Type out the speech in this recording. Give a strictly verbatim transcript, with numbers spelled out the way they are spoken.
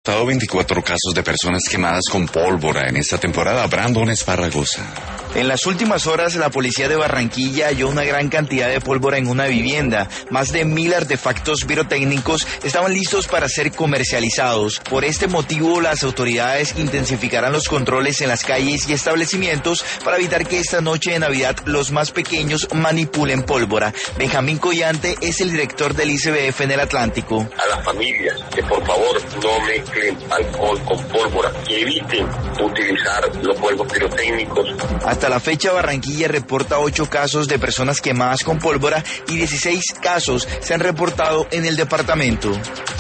reportado veinticuatro casos de personas quemadas con pólvora en esta temporada. Brandon Esparragosa. En las últimas horas, la policía de Barranquilla halló una gran cantidad de pólvora en una vivienda. Más de mil artefactos pirotécnicos estaban listos para ser comercializados. Por este motivo, las autoridades intensificarán los controles en las calles y establecimientos para evitar que esta noche de Navidad los más pequeños manipulen pólvora. Benjamín Collante es el director del I C B F en el Atlántico. A las familias que por favor no mezclen alcohol con pólvora, que eviten utilizar los fuegos pirotécnicos. Hasta la fecha, Barranquilla reporta ocho casos de personas quemadas con pólvora y dieciséis casos se han reportado en el departamento.